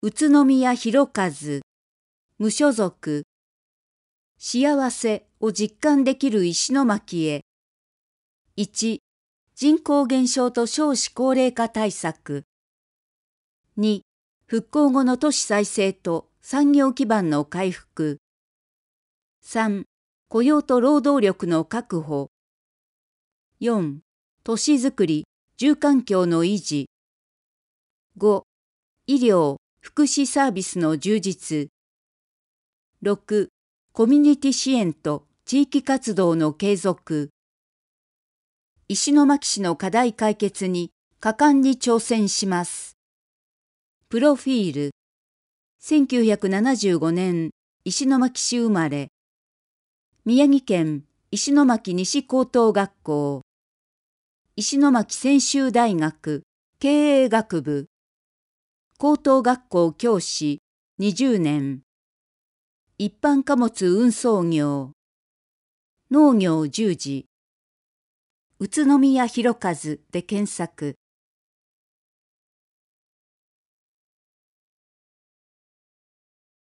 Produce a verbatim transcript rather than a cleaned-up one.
宇都宮博一、無所属、幸せを実感できる石巻へ。いち、人口減少と少子高齢化対策。に、復興後の都市再生と産業基盤の回復。さん、雇用と労働力の確保。よん、都市づくり、住環境の維持。ご、医療、福祉サービスの充実。ろく、コミュニティ支援と地域活動の継続。石巻市の課題解決に果敢に挑戦します。プロフィール。せんきゅうひゃくななじゅうごねん、石巻市生まれ。宮城県石巻西高等学校。石巻専修大学経営学部。高等学校教師にじゅうねん。一般貨物運送業。農業従事。宇都宮博一で検索。